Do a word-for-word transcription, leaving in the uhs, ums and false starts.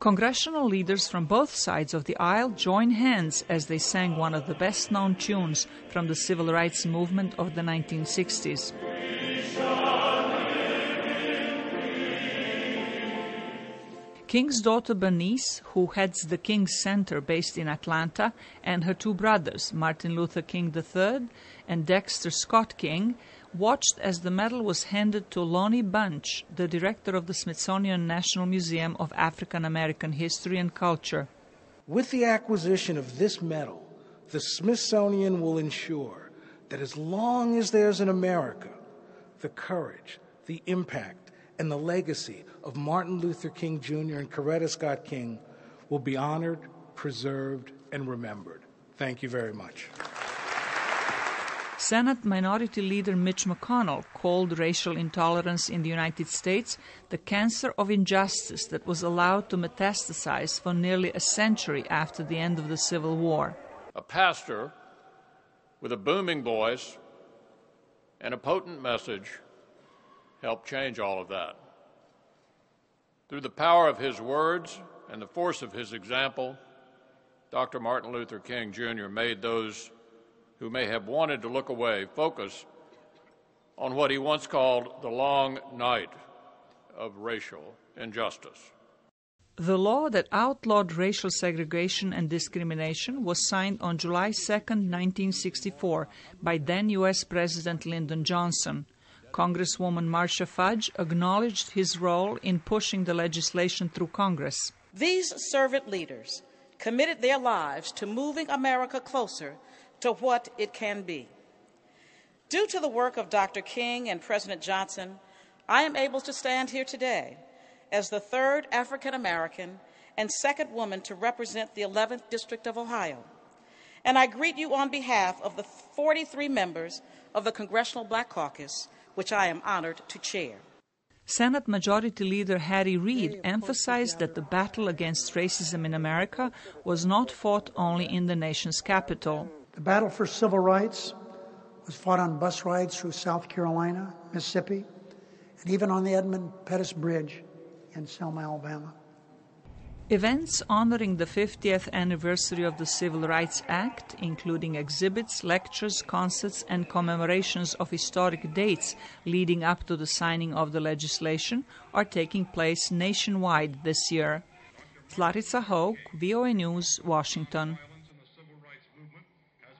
Congressional leaders from both sides of the aisle joined hands as they sang one of the best-known tunes from the civil rights movement of the nineteen sixties. King's daughter Bernice, who heads the King's Center based in Atlanta, and her two brothers, Martin Luther King the third and Dexter Scott King, watched as the medal was handed to Lonnie Bunch, the director of the Smithsonian National Museum of African American History and Culture. With the acquisition of this medal, the Smithsonian will ensure that as long as there's an America, the courage, the impact, and the legacy of Martin Luther King Junior and Coretta Scott King will be honored, preserved, and remembered. Thank you very much. Senate Minority Leader Mitch McConnell called racial intolerance in the United States the cancer of injustice that was allowed to metastasize for nearly a century after the end of the Civil War. A pastor with a booming voice and a potent message helped change all of that. Through the power of his words and the force of his example, Doctor Martin Luther King Junior made those who may have wanted to look away focus on what he once called the long night of racial injustice. The law that outlawed racial segregation and discrimination was signed on July second, nineteen sixty-four, by then U S President Lyndon Johnson. Congresswoman Marcia Fudge acknowledged his role in pushing the legislation through Congress. These servant leaders committed their lives to moving America closer to what it can be. Due to the work of Doctor King and President Johnson, I am able to stand here today as the third African American and second woman to represent the eleventh District of Ohio. And I greet you on behalf of the forty-three members of the Congressional Black Caucus, which I am honored to chair. Senate Majority Leader Harry Reid emphasized that the battle against racism in America was not fought only in the nation's capital. The battle for civil rights was fought on bus rides through South Carolina, Mississippi, and even on the Edmund Pettus Bridge in Selma, Alabama. Events honoring the fiftieth anniversary of the Civil Rights Act, including exhibits, lectures, concerts, and commemorations of historic dates leading up to the signing of the legislation, are taking place nationwide this year. Zlatica Hoke, V O A News, Washington.